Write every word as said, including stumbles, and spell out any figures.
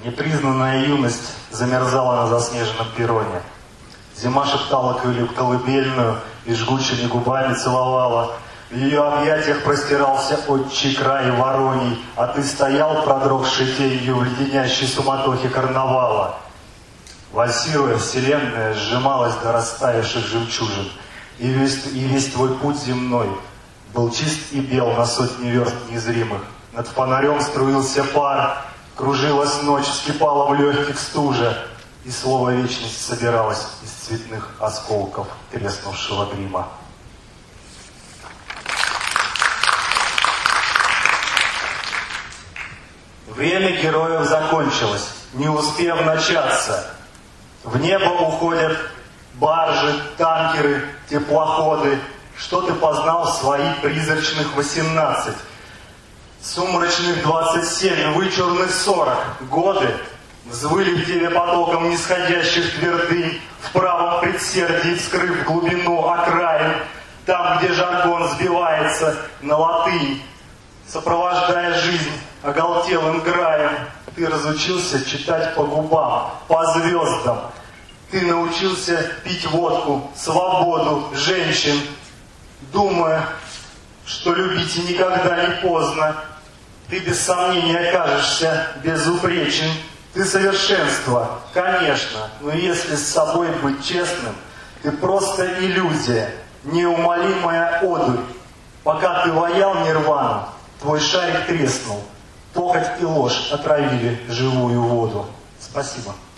Непризнанная юность замерзала на заснеженном перроне. Зима шептала колыбельную и жгучими губами целовала. В ее объятиях простирался отчий край вороний, а ты стоял, продрогшей тенью в леденящей суматохе карнавала. Вальсируя, вселенная сжималась до растаявших жемчужин, и весь, и весь твой путь земной был чист и бел на сотни верст незримых. Над фонарем струился пар, кружилась ночь, вскипала в легких стужа, и слово вечность собиралось из цветных осколков треснувшего грима. Время героев закончилось, не успев начаться. В небо уходят баржи, танкеры, теплоходы. Что ты познал в свои призрачных восемнадцать? Сумрачных двадцать семь, вычурных сорок. Годы взвыли в тебе потоком нисходящих твердынь, в правом предсердии вскрыв глубину окраин, там, где жаргон сбивается на латынь, сопровождая жизнь оголтелым краем. Ты разучился читать по губам, по звездам. Ты научился пить водку, свободу, женщин, думая, что любить и никогда не поздно. Ты без сомнения окажешься безупречен. Ты совершенство, конечно, но если с собой быть честным, ты просто иллюзия, неумолимая одурь. Пока ты ваял нирвану, твой шарик треснул. Похоть и ложь отравили живую воду. Спасибо.